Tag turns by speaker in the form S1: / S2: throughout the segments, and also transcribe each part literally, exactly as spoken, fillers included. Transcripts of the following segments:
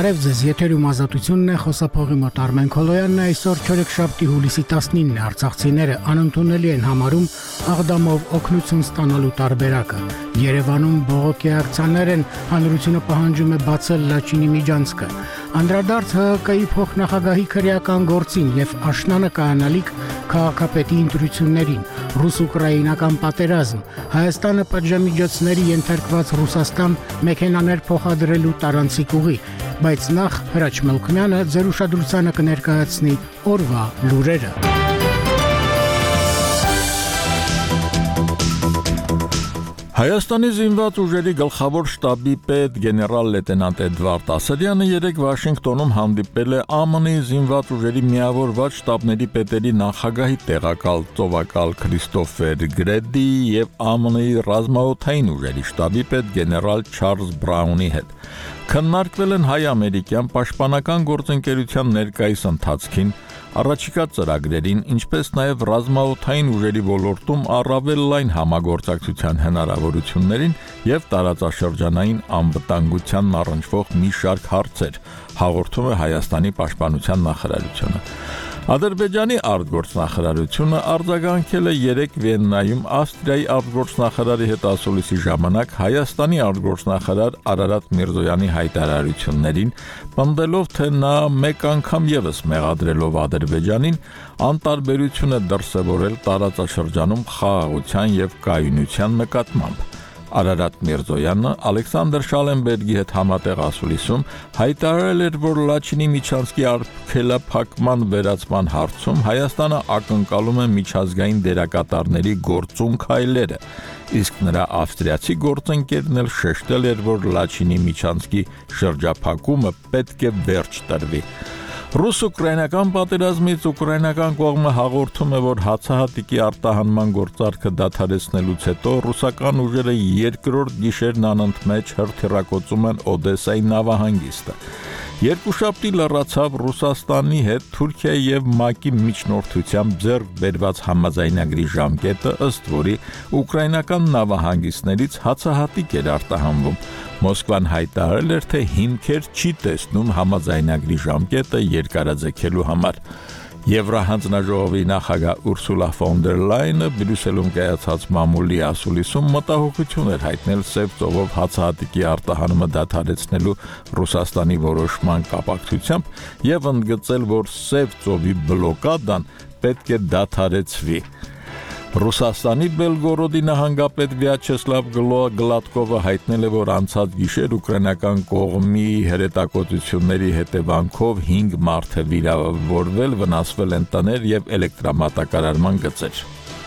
S1: Բարև ձեզ, եթերում ազատությունն է, խոսափողի մոտ Արմեն Քոլոյանն է, այսօր չորեքշաբթի հուլիսի տասնինն է, արցախցիները անընդունելի են համարում Աղդամով օգնություն ստանալու տարբերակը։ Երևանում բողոքի ակցիաներ են, հանրությունը պահանջում է բացել Լաչինի միջանցքը։ Անդրադարձ ՀՀԿ-ի փոխնախագահի քրեական գործին եւ աշնանը կայանալիք քաղաքապետի ընտրություններին, ռուս-ուկրաինական պատերազմ, Հայաստանը պատժամիջոցների ենթարկված Ռուսաստան մեքենաներ փոխադրելու տարանցիկ ուղի, բայց նախ Հրաչ Մելքոյանը ձեր ուշադրությանը կներկայացնի օրվա լուրերը։
S2: Հայաստանի զինված ուժերի գլխավոր շտաբի պետ գեներալ լեյտենանտ Էդվարդ Ասրյանը երեկ Վաշինգտոնում հանդիպել է ԱՄՆ-ի զինված ուժերի միավորված շտաբների պետերի նախագահի տեղակալ ծովակալ Քրիստոֆեր Գրեդի եւ ԱՄՆ-ի ռազմաօդային ուժերի շտաբի պետ գեներալ Չարլզ Բրաունի հետ։ Քննարկվել են հայ-ամերիկյան պաշտպանական գործընկերության ներկայիս ընթացքին, առաջիկա ծրագրերին, ինչպես նաև ռազմաօդային ուժերի ոլորտում առավել լայն համագործակցության հնարավորություններին եւ տարածաշրջանային անվտանգությանն առնչվող մի շարք հարցեր, հաղորդում է Հայաստանի պաշտպանության նախարարությունը։ Ադրբեջանի արտգործնախարարությունը արձագանքել է երեկ Վիեննայում Ավստրիայի արտգործնախարարի հետ ասուլիսի ժամանակ Հայաստանի արտգործնախարար Արարատ Միրզոյանի հայտարարություններին, պնդելով, թե նա մեկ անգամ եւս մեղադրելով Ադրբեջանին անտարբերություն է դրսևորել տարածաշրջանում խաղաղության եւ կայունության նկատմամբ։ Արարատ Միրզոյանը Ալեքսանդր Շալենբերգի հետ համատեղ ասուլիսում հայտարարել էր, որ Լաչինի միջանցքի արգելափակման վերացման հարցում Հայաստանը ակնկալում է միջազգային դերակատարների գործուն քայլերը, իսկ նրա ավստրիացի գործընկերն էլ շեշտել էր, որ Լաչինի միջանցքի շրջափակումը պետք է վերջ տրվի։ Ռուս-ուկրաինական պատերազմից ուկրաինական կողմը հաղորդում է, որ հացահատիկի արտահանման գործարքը դադարեցնելուց հետո ռուսական ուժերը երկրորդ գիշերն անընդմեջ հրթիռակոծում են Օդեսայի նավահանգիստը։ Երկուշաբթի լրացավ Ռուսաստանի հետ Թուրքիայի եւ ՄԱԿ-ի միջնորդությամբ ձեռք բերված համաձայնագրի ժամկետը, ըստ որի ուկրաինական նավահանգիստներից հացահատիկ էր արտահանվում։ Մոսկվան հայտարարել էր, թե հիմքեր չի տեսնում համաձայնագրի ժամկետը երկարաձգելու համար։ Եվրահանձնաժողովի նախագահ Ուրսուլա ֆոն դեր Լայնը Բրյուսելում կայացած մամուլի ասուլիսում մտահոգություն էր հայտնել Սև ծովով հացահատիկի արտահանումը դադարեցնելու Ռուսաստանի որոշման կապակցությամբ եւ ընդգծել, որ Սև ծովի բլոկադան պետք է դադարեցվի։ Ռուսաստանի Բելգորոդի նահանգապետ Վյաչեսլավ Գլատկովը հայտնել է, որ անցած գիշեր ուկրաինական կողմի հրետակոծությունների հետևանքով հինգ մարդ է վիրավորվել, վնասվել են տներ եւ էլեկտրամատակարարման գծեր։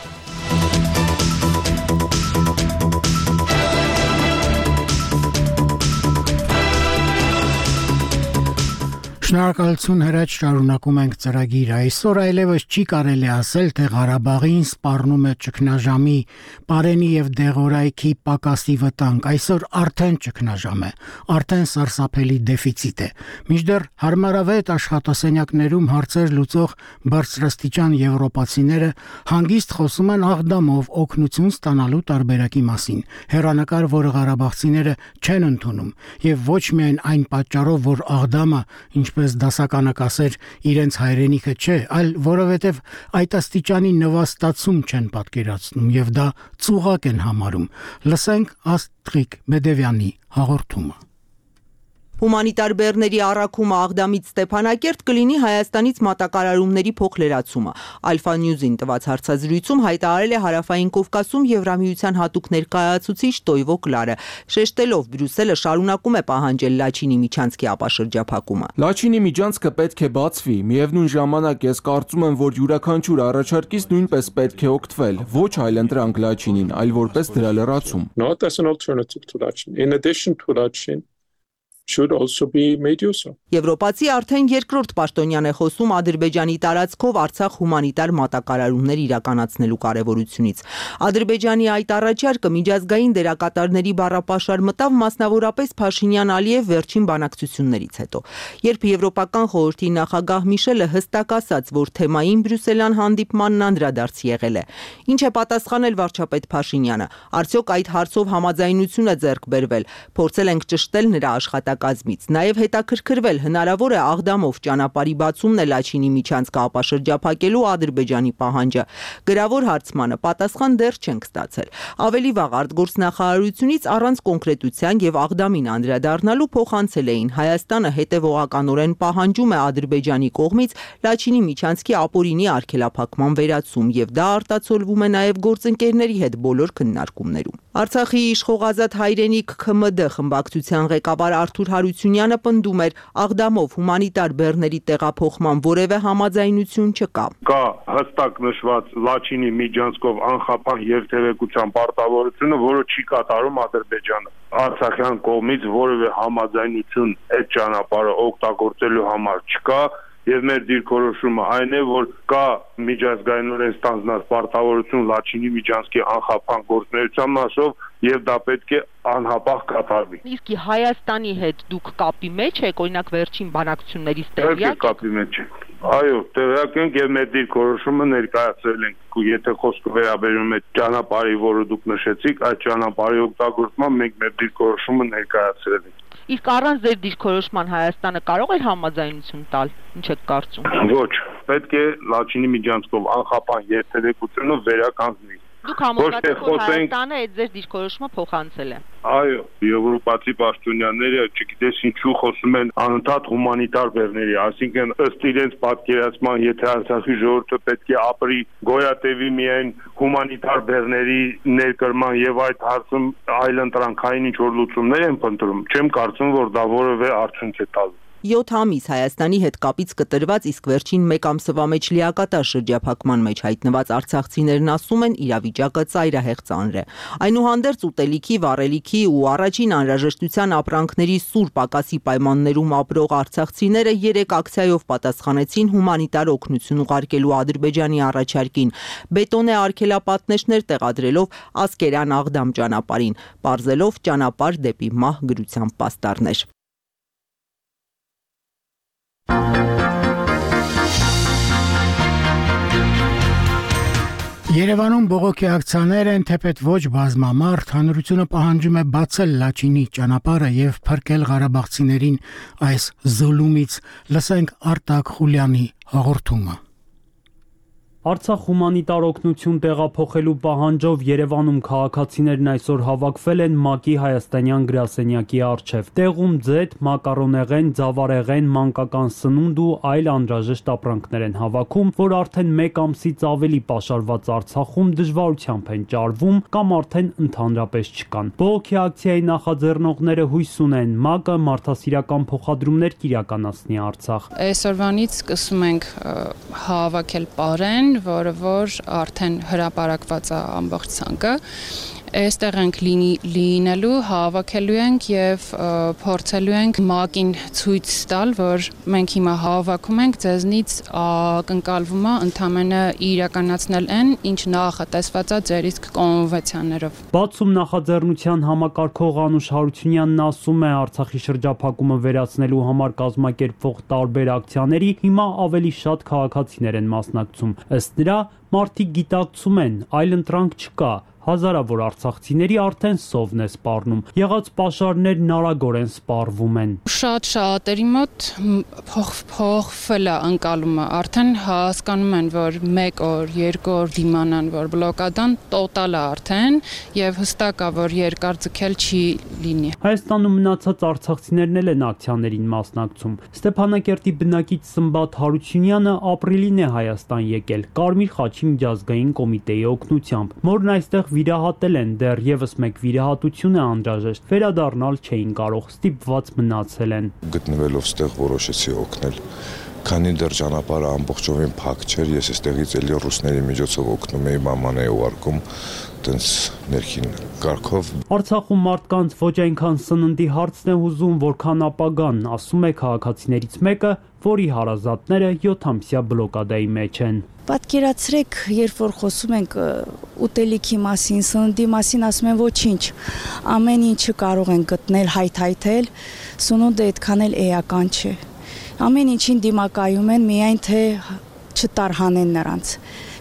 S1: Շնորհակալություն Հրաչ, շարունակում ենք ծրագիրը։ Այսօր այլևս չի կարելի ասել, թե Ղարաբաղին սպառնում է ճգնաժամի, Պարենի եւ Դեղորայքի պակասի վտանգ։ Այսօր արդեն ճգնաժամ է, արդեն սարսափելի դեֆիցիտ է։ Մինչդեռ հարմարավետ աշխատասենյակներում հարցեր լուծող բարձրաստիճան եվրոպացիները հանգիստ խոսում են Աղդամով օգնություն ստանալու տարբերակի մասին։ Հեռանկար, որը ղարաբաղցիները չեն ընդունում, եւ ոչ միայն այն պատճառով, որ Աղդամը ինչպես դասականը կասեր, իրենց հայրենիքը չէ, այլ որովհետև այդ աստիճանի նվաստացում չեն պատկերացնում եւ դա ծուղակ են համարում։ Լսենք Աստրիկ Մեդևյանի հաղորդումը։
S3: Հումանիտար բեռների առաքումը Աղդամից Ստեփանակերտ կլինի Հայաստանից մատակարարումների փոխլերացումը։ Ալֆա Նյուզին տված հարցազրույցում հայտարարել է Հարավային Կովկասում Եվրամիության հատուկ ներկայացուցիչ Տոյվո Կլարը, շեշտելով Բրյուսելը շարունակում է պահանջել Լաչինի միջանցքի ապաշրջափակումը։
S4: Լաչինի միջանցքը պետք է բացվի, միևնույն ժամանակ ես կարծում եմ, որ յուրաքանչյուր առաջարկից նույնպես պետք է օգտվել, ոչ այլընտրանք Լաչինին, այլ որպես դրա լրացում։
S5: Not as an alternative to Lachin. In addition to Lachin, should also be made use of.
S3: Եվրոպացի արդեն երկրորդ պաշտոնյան է խոսում Ադրբեջանի տարածքով Արցախ հումանիտար մատակարարումներ իրականացնելու կարևորությունից։ Ադրբեջանի այդ առաջարկը միջազգային դերակատարների բառապաշար մտավ մասնավորապես Փաշինյան-Ալիև վերջին բանակցություններից հետո, երբ Եվրոպական խորհրդի նախագահ Միշելը հստակ ասաց, որ թեմային բրյուսելյան հանդիպմանն անդրադարձ եղել է։ Ինչ է պատասխանել վարչապետ Փաշինյանը։ Արդյոք այդ հարցով համաձայնություն է ձեռք բերվել։ Փորձել ենք ճշտել նրա աշխատանքը նկարակազմից, նաև հետաքրքրվել հնարավոր է Աղդամով ճանապարհի բացումն է Լաչինի միջանցքը ապաշրջափակելու Ադրբեջանի պահանջը։ Գրավոր հարցմանը պատասխան դեռ չենք ստացել։ Ավելի վաղ արտգործնախարարությունից առանց կոնկրետության եւ Աղդամին անդրադառնալու փոխանցել էին Հայաստանը հետևողականորեն պահանջում է Ադրբեջանի կողմից Լաչինի միջանցքի ապօրինի արգելափակման վերացում եւ դա արտացոլվում է նաեւ գործընկերների հետ բոլոր քննարկումներում։ Արցախի իշխող Ազատ հայրենիք ՔՄԴ խմբակցության ղեկավար Արթուր Հարությունյանը պնդում էր Աղդամով հումանիտար բեռների տեղափոխման որևէ համաձայնություն չկա։
S6: Կա հստակ նշված Լաչինի միջանցքով անխափան երթևեկության պարտավորությունը, որը չի կատարում Ադրբեջանը։ Արցախյան կողմից որևէ համաձայնություն այդ ճանապարհը օգտագործելու համար չկա։ Եվ մեր դիրքորոշումը այն է, որ կա միջազգայինորեն ստանձնած պարտավորություն Լաչինի միջանցքի անխափան գործունեության մասով եւ դա պետք է անհապաղ կատարվի։
S3: Իսկ Հայաստանի հետ դուք կապի մեջ եք, օրինակ վերջին բանակցություններից տեղյակ եք։
S6: Կապի մեջ ենք։ Այո, տեղյակ ենք եւ մեր դիրքորոշումը ներկայացրել ենք։ Եթե խոսքը վերաբերում է ճանապարհի, որը դուք նշեցիք, այդ ճանապարհի օգտագործման մենք մեր դիրքորոշումը ներկայացրել ենք։
S3: Իսկ առանց ձեր դիրքորոշման Հայաստանը կարող է համաձայնություն տալ, ինչ եք կարծում։
S6: Ոչ, պետք է Լաչինի միջանցքով անխափան երթևեկությունը վերականգնի։
S3: Դուք համոզված եք, որ Հայաստանը այդ ձեր դիրքորոշումը փոխանցել է։
S6: Այո, եվրոպացի պաշտոնյաները չգիտես ինչու խոսում են անընդհատ հումանիտար բեռների, այսինքն ըստ իրենց պատկերացման, եթե Արցախի ժողովուրդը պետք է ապրի գոյատևի միայն հումանիտար բեռների ներկրման եւ այդ հարցում այլընտրանքային ինչ որ լուծումներ են փնտրում, չեմ կարծում, որ դա որևէ արդյունք է տալու։
S3: յոթ ամիս Հայաստանի հետ կապից կտրված, իսկ վերջին մեկ ամսվա մեջ լիակատար շրջափակման մեջ հայտնված արցախցիներն ասում են իրավիճակը ծայրահեղ ծանր է։ Այնուհանդերձ ուտելիքի, վառելիքի ու առաջին անհրաժեշտության ապրանքների սուր պակասի պայմաններում ապրող արցախցիները երեք ակցիայով պատասխանեցին հումանիտար օգնություն ուղարկելու Ադրբեջանի առաջարկին, բետոնե արգելապատնեշներ տեղադրելով Ասկերան-Աղդամ ճանապարհին, պարզելով ճանապարհ դեպի մահ գրության պաստառներ։
S1: Երևանում բողոքի ակցիաներ են, թեպետ ոչ բազմամարդ, հանրությունը պահանջում է բացել Լաչինի ճանապարհը եւ փրկել ղարաբաղցիներին այս զուլումից։ Լսենք Արտակ Խուլյանի հաղորդումը։
S7: Արցախ հումանիտար օգնություն տեղափոխելու պահանջով Երևանում քաղաքացիներն այսօր հավաքվել են ՄԱԿ-ի հայաստանյան գրասենյակի առջև։ Տեղում ձեթ, մակարոնեղեն, ձավարեղեն, մանկական սնունդ ու այլ անհրաժեշտ ապրանքներ են հավաքում, որ արդեն մեկ ամսից ավելի պաշարված Արցախում դժվարությամբ են ճարվում կամ արդեն ընդհանրապես չկան։ Բողոքի ակցիայի նախաձեռնողները հույս ունեն ՄԱԿ-ը մարդասիրական փոխադրումներ կիրականացնի Արցախ։
S8: Այսօրվանից սկսում ենք հավաքել պարեն, որը որ արդեն հրապարակված է ամբողջ ցանկը։ Այստեղ ենք լինելու, հավաքելու ենք եւ փորձելու ենք ՄԱԿ-ին ցույց տալ, որ մենք հիմա հավաքում ենք, ձեզնից ակնկալվում է ընդամենը իրականացնել այն, ինչ նախատեսված է ձեր իսկ կոնվենցիաներով։
S7: Բացում նախաձեռնության համակարգող Անուշ Հարությունյանն ասում է, Արցախի շրջափակումը վերացնելու համար կազմակերպվող տարբեր ակցիաների հիմա ավելի շատ քաղաքացիներ են մասնակցում։ Ըստ նրա, մարդիկ գիտակցում են, այլ ընտրանք չկա։ Հազարավոր արցախցիների արդեն սովն է սպառնում, եղած պաշարներն արագորեն սպառվում են։
S8: Շատ շատերի մոտ փոխվել է ընկալումը, արդեն հասկանում են, որ մեկ օր, երկու օր դիմանան, որ բլոկադան տոտալ է արդեն եւ հստակ է, որ երկար ձգել չի լինի։
S7: Հայաստանում մնացած արցախցիներն էլ են ակցիաներին մասնակցում։ Ստեփանակերտի բնակիչ Սմբատ Հարությունյանը ապրիլին է Հայաստան եկել Կարմիր խաչի միջազգային կոմիտեի օգնությամբ։ Մորն այստեղ վիրահատել են, դեռ եւս մեկ վիրահատություն է անհրաժեշտ, վերադառնալ չէին կարող, ստիպված մնացել են։
S9: Գտնվելով ստեղ որոշեցի օգնել, քանի դեռ ճանապարհը ամբողջովին փակ չէր, ես էստեղից էլի ռուսների միջոցով օգնում էի, մաման էի ուղարկում, տենց ներքին կարգով։
S7: Արցախում մարդկանց ոչ այնքան սննդի հարցն է հուզում, որքան ապագան, ասում է քաղաքացիներից մեկը, որի հարազատները յոթ ամսյա բլոկադայի մեջ են։
S10: Պատկերացրեք, երբ որ խոսում ենք ուտելիքի մասին, սննդի մասին, ասում են ոչինչ, ամեն ինչը կարող են գտնել, հայթայթել, սնունդը այդքան էլ էական չէ։ Ամեն ինչին դիմակայում են, միայն թե չտարհանեն նրանց։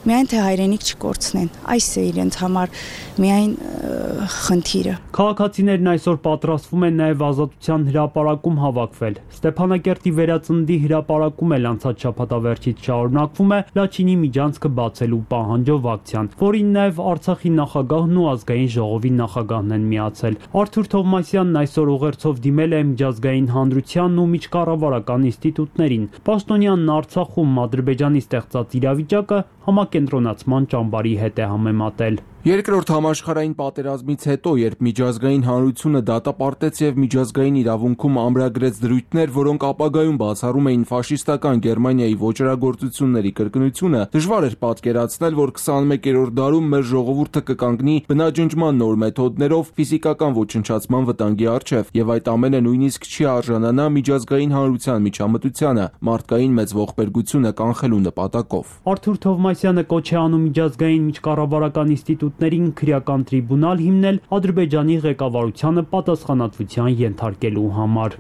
S10: Միայն թե հայրենիք չկորցնեն։ Այս է իրենց համար միայն խնդիրը։
S7: Քաղաքացիներն այսօր պատրաստվում են նաև ազատության հրապարակում հավաքվել։ Ստեփանակերտի վերածնդի հրապարակում էլ անցած շաբաթավերջից շարունակվում է Լաչինի միջանցքը բացելու պահանջով ակցիան, որին նաև Արցախի նախագահն ու ազգային ժողովի նախագահն են միացել։ Արթուր Թովմասյանն այսօր ուղերձով դիմել է միջազգային հանրությանն ու միջկառավարական ինստիտուտներին։ Պաշտոնյանն Արցախում Ադրբեջանի ստեղծած իրավիճակը համակենտրոնացման ճամբարի հետ է համեմատել։
S4: Երկրորդ համաշխարհային պատերազմից հետո, երբ միջազգային հանրությունը դատապարտեց եւ միջազգային իրավունքում ամրագրեց դրույթներ, որոնք ապագայում բացառում էին ֆաշիստական Գերմանիայի ոճրագործությունների կրկնությունը, դժվար էր պատկերացնել, որ քսաներկերորդ դարում մեր ժողովուրդը կկանգնի բնաջնջման նոր մեթոդներով ֆիզիկական ոչնչացման վտանգի առջև, եւ այդ ամենը նույնիսկ չի արժանանա միջազգային հանրության միջամտությանը, մարդկային մեծ ողբերգությունը կանխելու նպատակով։
S7: Արթուր Թովմասյանը կոչ է անում միջազգային միջկառավարական ինստիտուտ ներին քրեական տրիբունալ հիմնել Ադրբեջանի ղեկավարությանը պատասխանատվության ենթարկելու համար։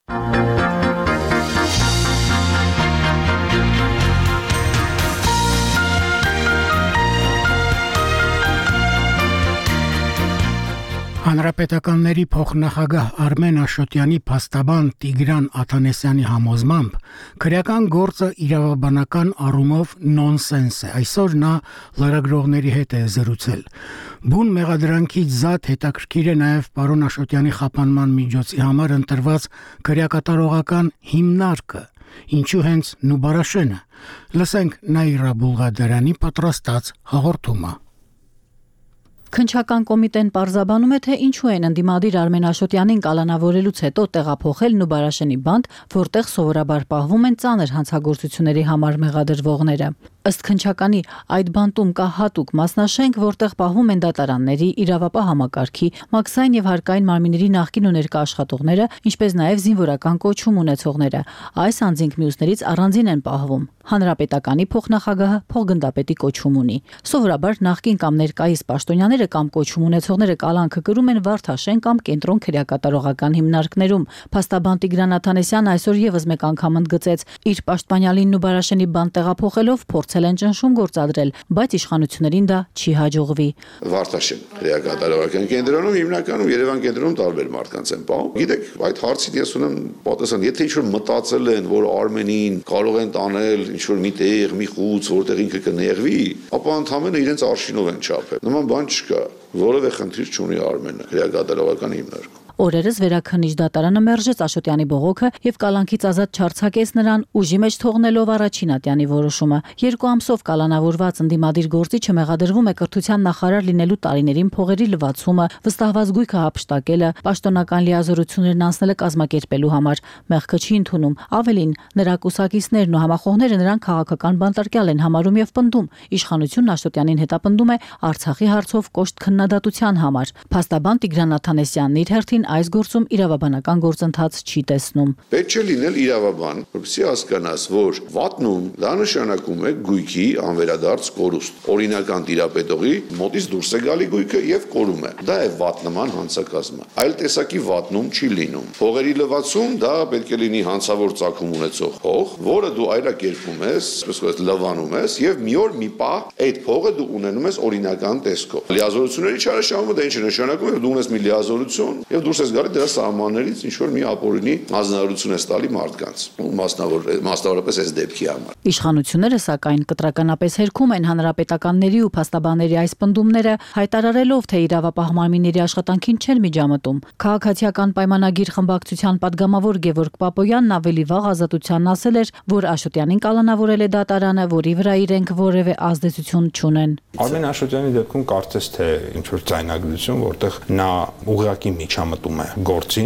S1: Հանրապետականների փոխնախագահ Արմեն Աշոտյանի փաստաբան Տիգրան Աթանեսյանի համոզմամբ քրեական գործը իրավաբանական առումով նոնսենս է։ Այսօր նա լրագրողների հետ է զրուցել։ Բուն մեղադրանքից զատ հետաքրքիր է նաև պարոն Աշոտյանի խափանման միջոցի համար ընտրված քրեակատարողական հիմնարկը, ինչու հենց Նուբարաշենը։ Լսենք Նաիրա Բուլղադարյանի պատրաստած հաղորդումը։
S11: Քննչական կոմիտեն պարզաբանում է, թե ինչու են ընդդիմադիր Արմեն Աշոտյանին կալանավորելուց հետո տեղափոխել Նուբարաշենի բանտ, որտեղ սովորաբար պահվում են ծանր հանցագործությունների համար մեղադրվողները։ Ըստ քննչականի, այդ բանտում կա հատուկ մասնաշենք, որտեղ պահվում են դատարանների, իրավապահ համակարգի, մաքսային եւ հարկային մարմինների նախկին ու ներկա աշխատողները, ինչպես նաեւ զինվորական կոչում ունեցողները։ Այս անձինք մյուսներից առանձին են պահվում։ Հանրապետականի փոխնախագահը փոխգնդապետի կոչում ունի։ Սովորաբար նախկին կամ ներկայիս պաշտոնյաները կամ կոչում ունեցողները կալանքը կրում են Վարդաշեն կամ կենտրոն քրեակատարողական հիմնարկներում։ Փաստաբան Տիգրան Աթանեսյանը այսօր եւս մեկ անգամ ընդգծեց, իր պաշտպանյալին Նուբարաշենի բանտ տեղափոխելով փորձել են ճնշում գործադրել, բայց իշխանություններին դա չի հաջողվի։
S12: Վարդաշեն քրեակատարողական կենտրոնում հիմնականում Երևան կենտրոնում տարբեր մարդկանց են պահում։ Գիտեք, այդ հարցին ես ունեմ պատասխան, եթե ինչ-որ մտածել են, որ Արմենին կարող են տանել ինչ-որ մի տեղ, մի խուց, որտեղ ինքը կներվի, ապա ընդհանրապես իրենց արշինով են չափել։ Նման բան չկա, որևէ խնդիր չունի Արմենը քրեակատարողական հիմնարկում։
S11: Օրերս վերաքննիչ դատարանը մերժեց Աշոտյանի բողոքը եւ կալանքից ազատ չարձակեց նրան, ուժի մեջ թողնելով առաջին ատյանի որոշումը։ Երկու ամսով կալանավորված ընդդիմադիր գործիչը մեղադրվում է կրթության նախարար լինելու տարիներին փողերի լվացումը, վստահված գույքը հափշտակելը, պաշտոնական լիազորություններն անցնելը կազմակերպելու համար։ Մեղքը չի ընդունում։ Ավելին, նրա կուսակիցներն ու համախոհները նրան քաղաքական բանտարկյալ են համարում եւ պնդում։ Իշխանությունն Աշոտյանին հետապնդում է Արցախի հարցով կոշտ քննադատության համար։ Փաստաբան Տիգրան Աթանեսյանն իր հերթին այս գործում իրավաբանական գործընթաց չի տեսնում։
S12: Պետք է լինել իրավաբան, որպեսզի հասկանաս, որ վատնում դա նշանակում է գույքի անվերադարձ կորուստ։ Օրինական տիրապետողի մոտից դուրս է գալի գույքը եւ կորում է։ Դա է վատնման հանցակազմը։ Այլ տեսակի վատնում չի լինում։ Փողերի լվացում դա պետք է լինի հանցավոր ծագում ունեցող փող, որը դու այլակերպում ես, այսպես լվանում ես եւ մի օր մի պահ այդ փողը դու ունենում ես օրինական տեսքով։ Լիազորությունների չարաշահումը դա ինչ է նշանակում, որ դու ունես մի լիազորություն եւ դուրս ես գալի դրա սահմաններից ինչ որ մի ապօրինի հանձնարարություն ես տալի մարդկանց, մասնավոր մասնավորապես այս դեպքի համար։
S11: Իշխանությունները սակայն կտրականապես հերքում են հանրապետականների ու փաստաբանների այս պնդումները, հայտարարելով, թե իրավապահ մարմինների աշխատանքին չեն միջամտում։ Քաղաքացիական պայմանագիր խմբակցության падգամավոր Գևորգ Պապոյանն ավելի վաղ Ազատությանն ասել էր, որ Աշոտյանին կալանավորել է դատարանը, որի վրա իրենք որևէ ազդեցություն չունեն։
S13: Արմեն Աշոտյանի դեպքում կարծես թե ինչ որ ձայնագրություն, որտեղ նա ուղղակի միջամտում է գործին։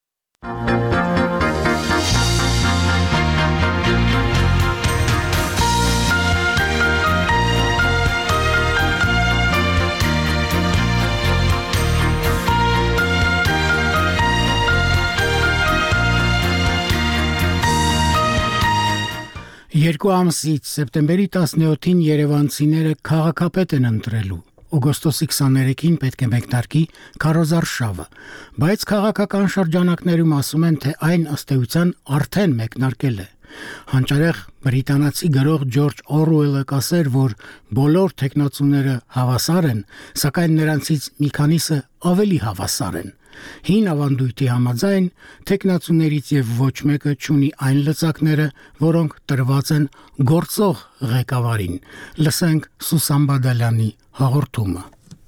S1: Երկու ամսից սեպտեմբերի տասնյոթին երևանցիները քաղաքապետ են ընտրելու։ Օգոստոսի քսաներեքին պետք է մեկնարկի քարոզարշավը, բայց քաղաքական շրջանակներում ասում են, թե այն ըստ էության արդեն մեկնարկել է։ Հանճարեղ բրիտանացի գրող Ջորջ Օրուելը կասեր, որ բոլոր տեխնացուները հավասար են, սակայն նրանցից մի քանիսը ավելի հավասար են։ Հին ավանդույթի համաձայն տեխնացուներից եւ ոչ մեկը չունի այն լծակները, որոնք տրված են գործող ղեկավարին։ Լսենք Սուսան Բադալյանի հաղորդումը։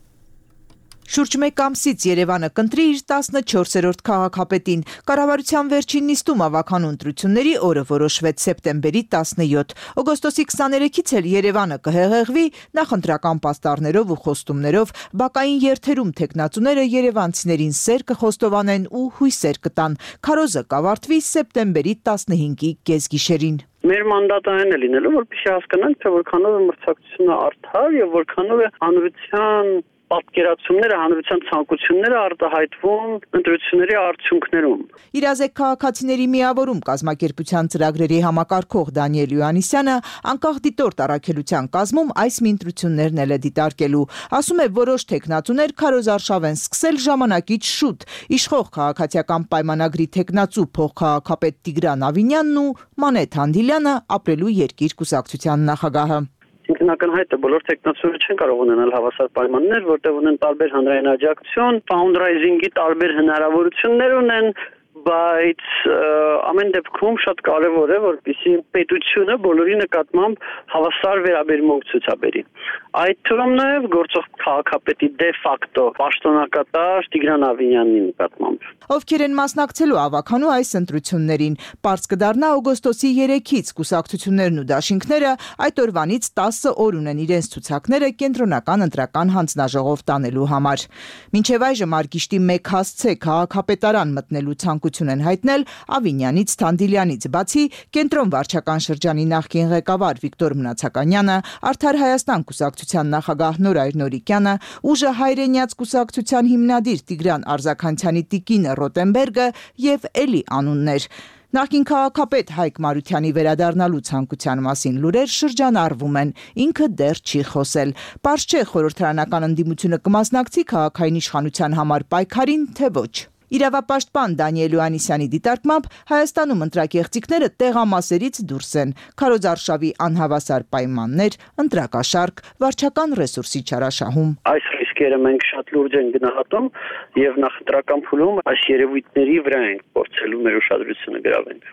S14: Շուրջ մեկ ամսից Երևանը կընտրի իր տասնչորսերորդ քաղաքապետին։ Կառավարության վերջին նիստում ավականու ընտրությունների օրը որոշվեց սեպտեմբերի տասնյոթ։ Օգոստոսի քսաներեքից էլ Երևանը կհեղեղվի նախընտրական պաստառներով ու խոստումներով, բակային երթերում տեխնացուները երևանցիներին սեր կխոստովանեն ու հույսեր կտան։ Քարոզը կավարտվի սեպտեմբերի տասնհինգի կեսգիշերին։
S15: Մեր մանդատը այն է լինելու, որպեսզի հասկանանք, թե որքանով է մրցակցությունը արդար եւ որքանով է հանրության պատկերացումները, հանրության ցանկությունները արտահայտվում ընտրությունների արդյունքներում։
S14: Իրազեկ քաղաքացիների միավորում կազմակերպության ծրագրերի համակարգող Դանիել Յուանիսյանը անկախ դիտորդ առաքելության կազմում այս մի ընտրություններն էլ է դիտարկելու։ Ասում է, որոշ տեխնացուներ քարոզարշավ են սկսել ժամանակից շուտ։ Իշխող քաղաքացիական պայմանագրի տեխնացու փոխքաղաքապետ Տիգրան Ավինյանն ու Մանեթ Հանդիլյանը ապրելու երկիր կուսակցության նախագահը։
S15: Ինքնակնհայտ է, բոլոր տեխնացուները չեն կարող ունենալ հավասար պայմաններ, որտեղ ունեն տարբեր հանրային աջակցություն, ֆաունդրայզինգի տարբեր հնարավորություններ ունեն, բայց ամեն դեպքում շատ կարևոր է, որպեսզի պետությունը բոլորի նկատմամբ հավասար վերաբերմունք ցուցաբերի։ Այդ թվում նաև գործող քաղաքապետի դե ֆակտո պաշտոնակատար Տիգրան Ավինյանի նկատմամբ։
S14: Ովքեր են մասնակցելու ավականու այս ընտրություններին, պարզ կդառնա օգոստոսի երեքից կուսակցություններն ու դաշինքները այդ օրվանից տասը օր ունեն իրենց ցուցակները կենտրոնական ընտրական հանձնաժողով տանելու համար։ Մինչև այժմ արգիշտի մեկ հասցե քաղաքապետարան մտնելու ցանկություն են հայտնել Ավինյանից, Թանդիլյանից բացի կենտրոն վարչական շրջանի նախկին ղեկավար Վիկտոր Մնացականյանը, Արդար Հայաստան կուսակցության նախագահ Նորայր Նորիկյանը, Ուժը հայրենյաց կուսակցության հիմնադիր Տիգրան Արզականցյանի տիկինը Ռոտենբերգը եւ էլի անուններ։ Նախկին քաղաքապետ Հայկ Մարությանի վերադառնալու ցանկության մասին լուրեր շրջանառվում են, ինքը դեռ չի խոսել։ Պարզ չէ խորհրդարանական ընդդիմությունը կմասնակցի քաղաքային իշխանության համար պայքարին, թե ոչ։ Իրավապաշտպան Դանիել Յուանիսյանի դիտարկմամբ Հայաստանում ընտրակեղծիքները տեղամասերից դուրս են, քարոզարշավի անհավասար պայմաններ, ընտրակաշարք, վարչական ռեսուրսի չարաշահում։
S15: Այս ռիսկերը մենք շատ լուրջ ենք գնահատում եւ նախընտրական փուլում այս երևույթների վրա ենք փորձելու մեր ուշադրությունը գրավենք։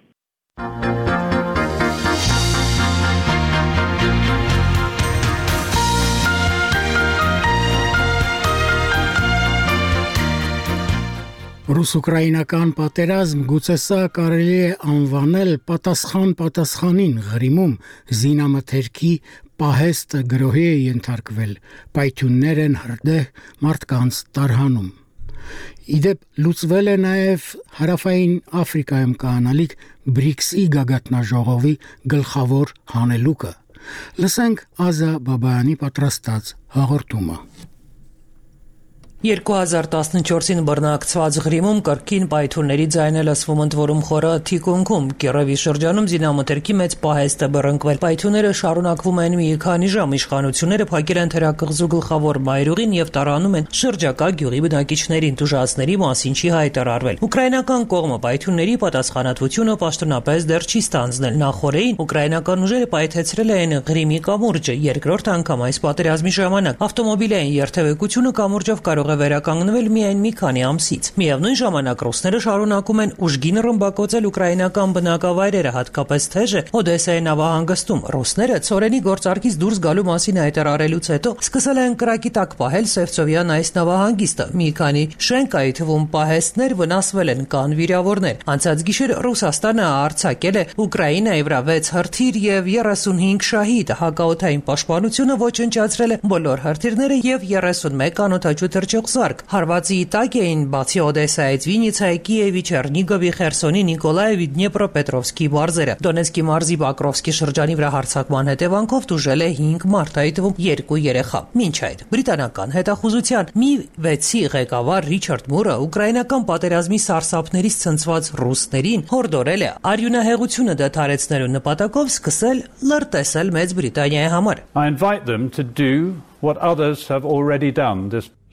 S1: Ռուս-ուկրաինական պատերազմ գուցե սա կարելի է անվանել պատասխան պատասխանին Ղրիմում զինամթերքի պահեստը գրոհի է ենթարկվել, պայթյուններ են հրդեհ մարդկանց տարհանում։ Իդեպ լուծվել է նաև Հարավային Աֆրիկայում կանալիք բրիքսի գագաթնաժողովի գլխավոր հանելուկը։ Լսենք Ազա Բաբայանի պատրաստած հաղորդումը։
S16: երկու հազար տասնչորսին բռնակցված Ղրիմում կրկին պայթյունների ձայն է լսվում, ընդ որում խորը թիկունքում։ Կիևի շրջանում զինամթերքի մեծ պահեստ է բռնկվել։ Պայթյունները շարունակվում են մի քանի ժամ, իշխանությունները փակել են թերակղզու գլխավոր մայրուղին եւ տարանում են շրջակա գյուղի բնակիչներին, տուժածների մասին չի հայտարարվել։ Ուկրաինական կողմը պայթյունների պատասխանատվությունը պաշտոնապես դեռ չի ստանձնել։ Նախորդին ուկրաինական ուժերը պայթեցրել են Ղրիմի կամուրջը, երկրորդ անգամ այս պատերազմի ժամանակ ավտոմոբիլային երթևեկությունը կամուրջով կարող է վերականգնվել միայն մի քանի ամսից։ Միևնույն ժամանակ ռուսները շարունակում են ուժգին ռմբակոծել ուկրաինական բնակավայրերը, հատկապես թեժը Օդեսայի նավահանգստում։ Ռուսները ցորենի գործարքից դուրս գալու մասին հայտարարելուց հետո սկսել են կրակի տակ պահել Սևծովյան այս նավահանգիստը։ Մի քանի շենքայի թվում պահեստներ վնասվել են, կան վիրավորներ։ Անցած գիշեր Ռուսաստանը արձակել է Ուկրաինայի վրա վեց հրթիռ եւ երեսունհինգ շահիդ։ Հակաօդային պաշտպանությունը ոչնչացրել է բոլոր հրթիռները եւ երեսունմեկ անօդաչու թռչող զարկ։ Հարվածի տակ էին բացի Օդեսայից Վինիցայի, Կիևի, Չեռնիգովի, Խերսոնի, Նիկոլաևի, Դնեպրոպետրովսկի մարզերը։ Դոնեցկի մարզի Բակրովսկի շրջանի վրա հարձակման հետևանքով տուժել է հինգ մարդ, այդ թվում երկու երեխա։ Մինչ այդ բրիտանական հետախուզության մի վեցի ղեկավար Ռիչարդ Մուրը ուկրաինական պատերազմի սարսափներից ցնցված ռուսներին հորդորել է արյունահեղությունը դադարեցնելու նպատակով սկսել լրտեսել Մեծ Բրիտանիայի համար։
S17: I invite them to do what others have already done. This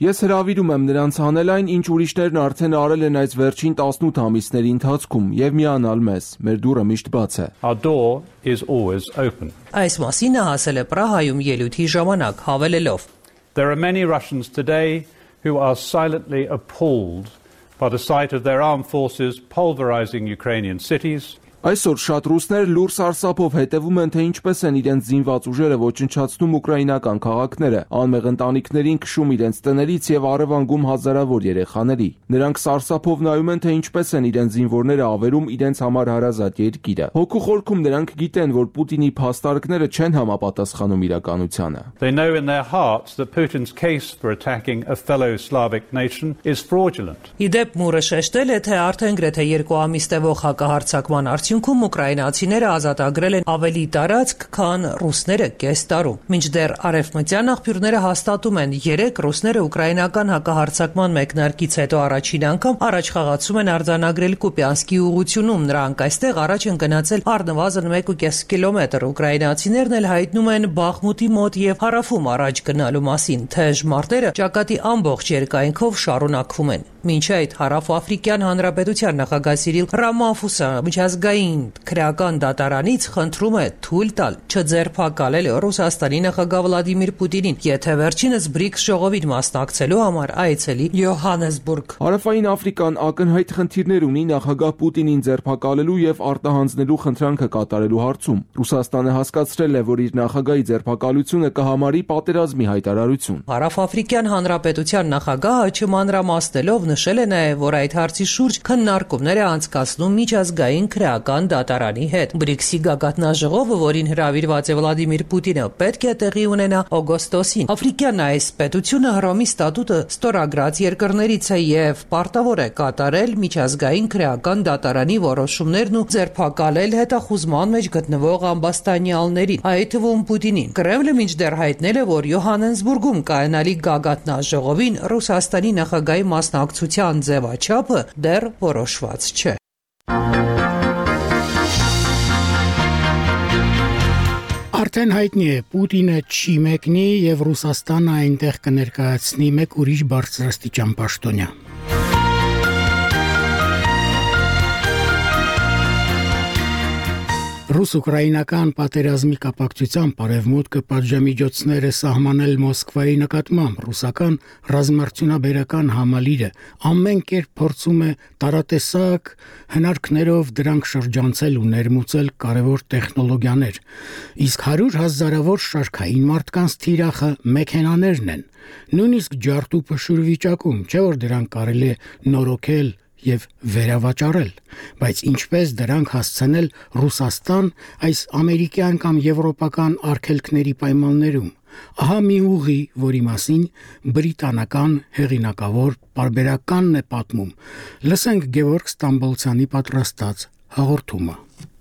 S4: Ես հրավիրում եմ նրանց անել այն, ինչ ուրիշներն արդեն արել են այս վերջին տասնութ ամիսների ընթացքում եւ միանալ մեզ։ Մեր դուռը միշտ բաց է։
S17: Our door is always open.
S16: Այս մասին նա ասել է Պրահայում ելույթի ժամանակ, հավելելով.
S17: There are many Russians today who are silently appalled by the sight of their armed forces pulverizing Ukrainian cities.
S4: Այսօր շատ ռուսներ լուր սարսափով հետևում են, թե ինչպես են իրենց զինված ուժերը ոչնչացնում ուկրաինական քաղաքները, անմեղ ընտանիքներին քշում իրենց տներից եւ առևանգում հազարավոր երեխաների։ Նրանք սարսափով նայում են, թե ինչպես են իրենց զինվորները ավերում իրենց համար հարազատ երկիրը։ Հոգու խորքում նրանք գիտեն, որ Պուտինի փաստարկները չեն համապատասխանում իրականությանը։
S17: They know in their hearts that Putin's case for attacking a fellow Slavic nation is fraudulent.
S16: Իդեպ Մուրը շեշտել է, թե արդեն գրեթե երկու ամիս տևող հակահարձակման արդյունքում ուկրաինացիները ազատագրել են ավելի տարածք, քան ռուսները կես տարում։ Մինչդեռ արևմտյան աղբյուրները հաստատում են, երեք ռուսները ուկրաինական հակահարձակման մեկնարկից հետո առաջին անգամ առաջխաղացում են արձանագրել Կուպյանսկի ուղղությունում։ Նրանք այստեղ առաջ են գնացել առնվազն մեկ ու կես կիլոմետր։ Ուկրաինացիներն էլ հայտնում են Բախմուտի մոտ եւ հարավում առաջ գնալու մասին։ Թեժ մարտերը ճակատի ամբողջ երկայնքով շարունակվում են։ Մինչ այդ Հարավաֆրիկյան Հանրապետության նախագահ Սիրիլ Ռամաֆոսը միջազգային քրեական դատարանից խնդրում է թույլ տալ չձերբակալել Ռուսաստանի նախագահ Վլադիմիր Պուտինին, եթե վերջինս բրիկս ժողովին մասնակցելու համար այցելի Յոհաննեսբուրգ։
S4: Հարավային Աֆրիկան ակնհայտ խնդիրներ ունի նախագահ Պուտինին ձերբակալելու եւ արտահանձնելու խնդրանքը կատարելու հարցում։ Ռուսաստանը հասկացրել է, որ իր նախագահի ձերբակալությունը կհամարի պատերազմի հայտարարություն։
S16: Հարավաֆրիկյան Հանրապետության նախագահը չմանրամասնելով նշել է նաև, որ այդ հարցի շուրջ քննարկումներ է անցկացնում միջազգային քրեական դատարանի հետ։ բրիկսի գագաթնաժողովը, որին հրավիրված է Վլադիմիր Պուտինը, պետք է տեղի ունենա օգոստոսին։ Աֆրիկյան այս պետությունը Հռոմի ստատուտը ստորագրած երկրներից է եւ պարտավոր է կատարել միջազգային քրեական դատարանի որոշումներն ու ձերբակալել հետախուզման մեջ գտնվող ամբաստանյալներին, այդ թվում Պուտինին։ Կրեմլը մինչդեռ հայտնել է, որ Յոհաննեսբուրգում կայանալի գագաթնաժողովին Ռուսաստանի նախագահի մասնակցության ձևաչափը դեռ որոշված չէ։
S1: Արդեն հայտնի է, Պուտինը չի մեկնի եւ Ռուսաստանը այնտեղ կներկայացնի մեկ ուրիշ բարձրաստիճան պաշտոնյա։ Ռուս-ուկրաինական պատերազմի կապակցությամբ Արևմուտքը պատժամիջոցներ է սահմանել Մոսկվայի նկատմամբ։ Ռուսական ռազմարտունաբերական համալիրը ամեն կերպ փորձում է տարատեսակ հնարքներով դրանք շրջանցել ու ներմուծել կարևոր տեխնոլոգիաներ։ Իսկ հարյուր հազարավոր շարքային մարդկանց թիրախը մեքենաներն են։ Նույնիսկ ջարդու փշուր վիճակում, չէ՞ որ դրանք կարելի է նորոգել եւ վերավաճառել, բայց ինչպես դրանք հասցնել Ռուսաստան այս ամերիկյան կամ եվրոպական արգելքների պայմաններում։ Ահա մի ուղի, որի մասին բրիտանական հեղինակավոր պարբերականն է պատմում։ Լսենք Գևորգ Ստամբոլցյանի պատրաստած հաղորդումը։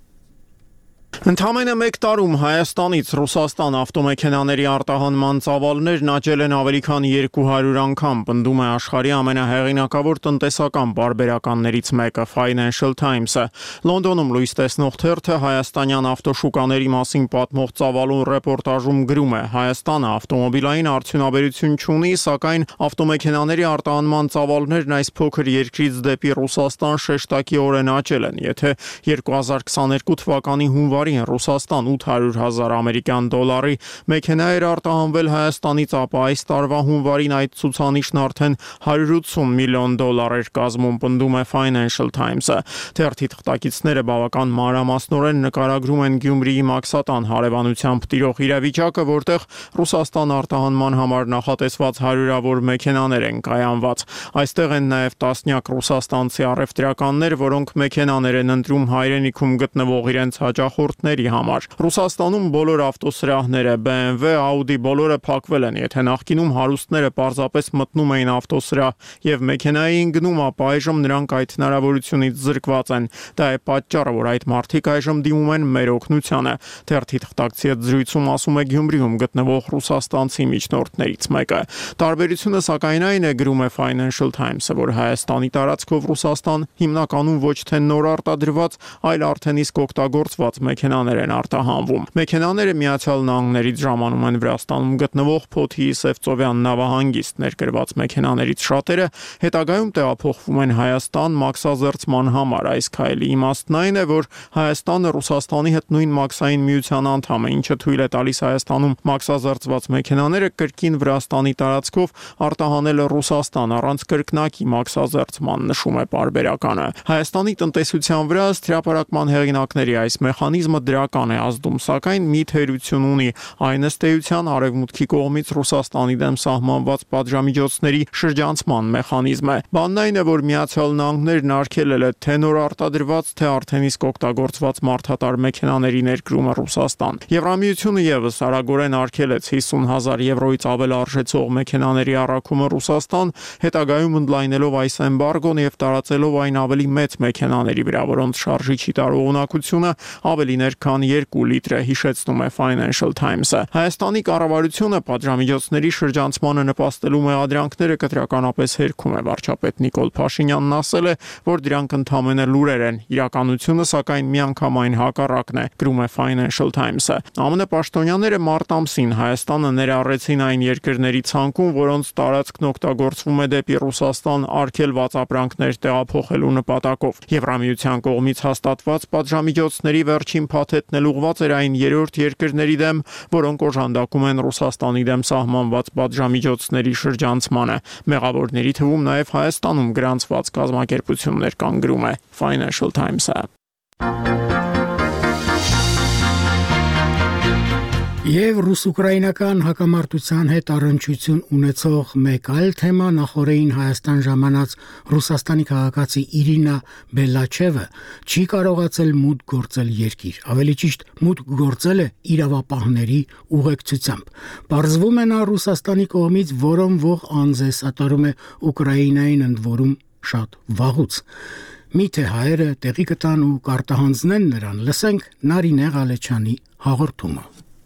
S18: Ընդամենը մեկ տարում Հայաստանից Ռուսաստան ավտոմեքենաների արտահանման ծավալներն աճել են ավելի քան երկու հարյուր անգամ, պնդում է աշխարհի ամենահեղինակավոր տնտեսական պարբերականներից մեկը Financial Times-ը։ Լոնդոնում լույս տեսնող թերթը հայաստանյան ավտոշուկաների մասին պատմող ծավալուն ռեպորտաժում գրում է. Հայաստանը ավտոմոբիլային արդյունաբերություն չունի, սակայն ավտոմեքենաների արտահանման ծավալներն այս փոքր երկրից դեպի Ռուսաստան շեշտակիորեն աճել են։ Եթե երկու հազար քսաներկու թվականի հունվարին Ռուսաստան ութ հարյուր հազար ամերիկյան դոլարի մեքենա էր արտահանվել Հայաստանից, ապա այս տարվա հունվարին այդ ցուցանիշն արդեն հարյուր ութսուն միլիոն դոլար էր կազմում, պնդում է Financial Times-ը։ Թերթի թղթակիցները բավական մանրամասնորեն նկարագրում են Գյումրիի Մաքսատան հարևանությամբ տիրող իրավիճակը, որտեղ Ռուսաստան արտահանման համար նախատեսված հարյուրավոր մեքենաներ են կայանված։ Այստեղ են նաև տասնյակ ռուսաստանցի առևտրականներ, որոնք մեքենաներ են ընտրում հայրենիքում գտնվող իրենց հաճախորդների համար։ Ռուսաստանում բոլոր ավտոսրահները B M W, Audi բոլորը փակվել են։ Եթե նախկինում հարուստները պարզապես մտնում էին ավտոսրահ եւ մեքենայի էին գնում, ապա այժմ նրանք այդ հնարավորությունից զրկված են։ Դա է պատճառը, որ այդ մարդիկ այժմ դիմում են մեր օգնությանը։ Թերթի թղթակցի հետ զրույցում ասում է Գյումրիում գտնվող ռուսաստանցի միջնորդներից մեկը։ Տարբերությունը սակայն այն է, գրում է Financial Times-ը, որ Հայաստանի տարածքով Ռուսաստան հիմնականում ոչ թե նոր արտադրված, այլ արդեն իսկ օգտագործված մեքենա մեքենաներ են արտահանվում։ Մեքենաները Միացյալ Նահանգներից ժամանում են Վրաստանում գտնվող Փոթի Սևծովյան նավահանգիստ։ Ներկրված մեքենաներից շատերը հետագայում տեղափոխվում են Հայաստան մաքսազերծման համար։ Այս քայլի իմաստն այն է, որ Հայաստանը Ռուսաստանի հետ նույն մաքսային միության անդամ է, ինչը թույլ է տալիս Հայաստանում մաքսազերծված մեքենաները կրկին Վրաստանի տարածքով արտահանել Ռուսաստան առանց կրկնակի մաքսազերծման, նշում է պարբերականը։ Հայաստանի տնտեսության վրա հրապարակման հեղինակների այս մեխանիզմը դրական է ազդում, սակայն մի թերություն ունի, այն ըստ էության արևմուտքի կողմից Ռուսաստանի դեմ սահմանված պատժամիջոցների շրջանցման մեխանիզմ է։ Բանն այն է, որ Միացյալ Նահանգներն արգելել է թե նոր արտադրված, թե արդեն իսկ օգտագործված մարդատար մեքենաների ներկրումը Ռուսաստան։ Եվրամիությունը եւս արագորեն արգելեց հիսուն հազար եվրոից ավել արժեցող մեքենաների առաքումը Ռուսաստան, հետագայում ընդլայնելով այս էմբարգոն եւ տարածելով այն ավելի մեծ մեքենաների վրա, որոնց շարժիչի տարողունակությունը ավելին էր, քան երկու լիտր է, հիշեցնում է Financial Times-ը։ Հայաստանի կառավարությունը պատժամիջոցների շրջանցմանը նպաստելու մեղադրանքները կտրականապես հերքում է։ Վարչապետ Նիկոլ Փաշինյանն ասել է, որ դրանք ընդամենը լուրեր են, իրականությունը սակայն միանգամայն հակառակն է, գրում է Financial Times-ը։ ԱՄՆ պաշտոնյաները մարտ ամսին Հայաստանը ներառեցին այն երկրների ցանկում, որոնց տարածքն օգտագործվում է դեպի Ռուսաստան արգելված ապրանքներ տեղափոխելու նպատակով։ Եվրամիության կողմից հաստատված պատժամիջոցների վերջին փաթեթն էլ ուղղված էր այն երրորդ երկրների դեմ, որոնք օժանդակում են Ռուսաստանի դեմ սահմանված պատժամիջոցների շրջանցմանը։ Մեղավորների թվում նաև Հայաստանում գրանցված կազմակերպություններ կան, գրում է Financial Times-ը։
S1: Եվ ռուս-ուկրաինական հակամարտության հետ առնչություն ունեցող մեկ այլ թեմա նախորդին Հայաստան ժամանած Ռուսաստանի քաղաքացի Իրինա Բելաչևը չի կարողացել մուտք գործել երկիր, ավելի ճիշտ մուտք գործել է իրավապահների ուղեկցությամբ։ Պարզվում է նա Ռուսաստանի կողմից որոնվող անձ է, սատարում է Ուկրաինային, ընդ որում շատ վաղուց։ Միթե հայերը տեղի կտան ու կարտահանձնեն նրան, լսենք Նարինե Ղալեչյանի հաղորդումը։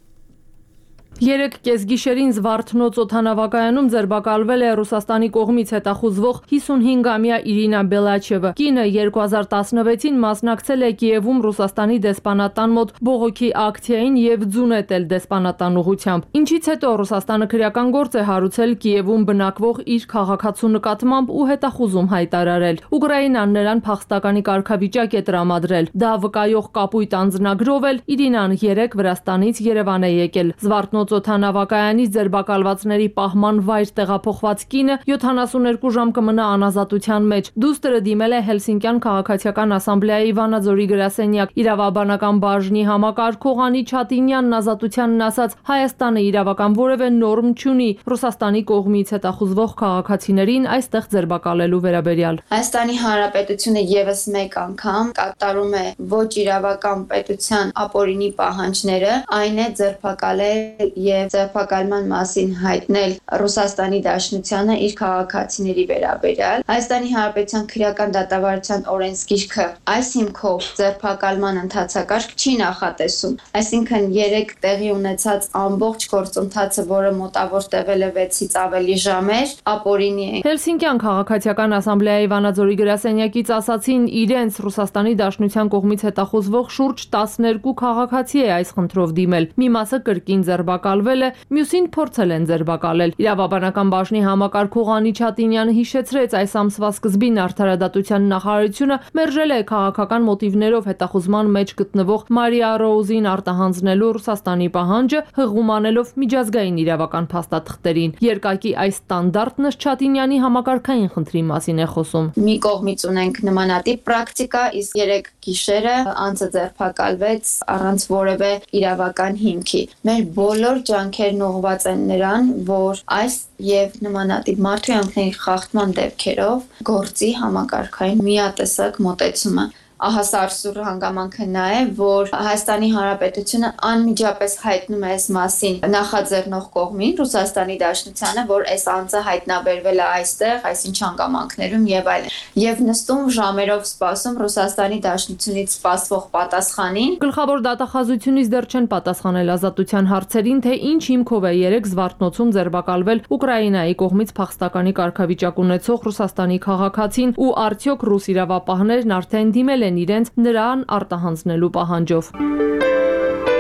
S19: Երեք կեսգիշերին Զվարթնոց օդանավակայանում ձերբակալվել է Ռուսաստանի կողմից հետախուզվող հիսունհինգամյա Իրինա Բելաչևը։ Կինը երկու հազար տասնվեցին մասնակցել է Կիևում Ռուսաստանի դեսպանատան մոտ բողոքի ակցիային եւ ձուն է տել դեսպանատան ուղղությամբ։ Ինչից հետո Ռուսաստանը քրեական գործ է հարուցել Կիևում բնակվող իր քաղաքացու նկատմամբ ու հետախուզում հայտարարել։ Ուկրաինան նրան փախստականի կարգավիճակ է տրամադրել։ Դա վկայող կապույտ անձնագրով էլ Իրինան երեք Վրաստանից Երևան է եկել։ Զվարթնոց օդանավակայանից ձերբակալվածների պահման վայր տեղափոխված կինը յոթանասուներկու ժամ կմնա անազատության մեջ։ Դուստրը դիմել է Հելսինկյան քաղաքացիական ասամբլեայի Վանաձորի գրասենյակ։ Իրավաբանական բաժնի համակարգող Անի Չատինյանն ազատությանն ասաց, Հայաստանը իրավական որևէ նորմ չունի Ռուսաստանի կողմից հետախուզվող քաղաքացիներին այստեղ ձերբակալելու վերաբերյալ։
S20: Հայաստանի Հանրապետությունը եւս մեկ անգամ կատարում է ոչ իրավական պետության ապօրինի պահանջները, այն է ձերբակալել եւ ձերբակալման մասին հայտնել Ռուսաստանի Դաշնությանը իր քաղաքացիների վերաբերյալ։ Հայաստանի Հանրապետության քրեական դատավարության օրենսգիրքը այս հիմքով ձերբակալման ընթացակարգ չի նախատեսում։ Այսինքն երեք տեղի ունեցած ամբողջ գործընթացը, որը մոտավոր տևել է վեցից ավելի ժամեր, ապօրինի է։
S19: Հելսինկյան քաղաքացիական ասամբլեայի Վանաձորի գրասենյակից ասացին, իրենց Ռուսաստանի Դաշնության կողմից հետախուզվող շուրջ տասներկու քաղաքացի է այս խնդրով դիմել։ Մի մասը կրկին ձերբակալվել է, մյուսին փորձել են ձերբակալել։ Իրավաբանական բաժնի համակարգող Անի Չատինյանը հիշեցրեց, այս ամսվա սկզբին Արդարադատության նախարարությունը մերժել է քաղաքական մոտիվներով հետախուզման մեջ գտնվող Մարիա Ռոուզին արտահանձնելու Ռուսաստանի պահանջը, հղում անելով միջազգային իրավական փաստաթղթերին։ Երկակի այս ստանդարտն ըստ Չատինյանի համակարգային խնդրի մասին է խոսում։
S20: Մի կողմից ունենք նմանատիպ պրակտիկա, իսկ երեք գիշերը անձը ձերբակալվեց առանց որևէ իրավական հիմքի։ Մեր բոլոր ջանքերն ուղղված են նրան, որ այս եւ նմանատիպ մարդու յանքների խախտման դեպքերով գործի համակարգային միատեսակ մոտեցումը։ Ահասարսուր հանգամանքը նա է, որ Հայաստանի Հանրապետությունը անմիջապես հայտնում է այս մասին նախաձեռնող կողմին, Ռուսաստանի Դաշնությանը, որ այս անձը հայտնաբերվել է այստեղ, այսինչ հանգամանքներում եւ այլն։ Եվ նստում ժամերով սպասում Ռուսաստանի Դաշնությունից սպասվող պատասխանին։
S19: Գլխավոր դատախազությունից դեռ չեն պատասխանել ազատության հարցերին, թե ինչ հիմքով է երեք Զվարթնոցում ձերբակալվել Ուկրաինայի կողմից փախստականի կարգավիճակ ունեցող Ռուսաստանի քաղաքացին ու արդյոք ռուս իրավապահներն արդեն դիմել են իրենց նրան արտահանձնելու պահանջով։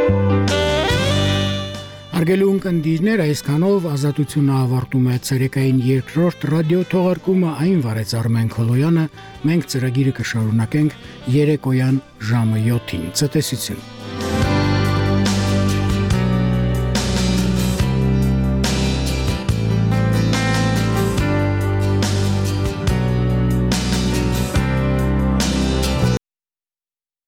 S1: Արգելի ունկնդիրներ, այսքանով Ազատությունը ավարտում է ցերեկային երկրորդ ռադիո թողարկումը, այն վարեց Արմեն Քոլոյանը, մենք ծրագիրը կշարունակենք երեկոյան ժամը յոթին։ Ցտեսություն։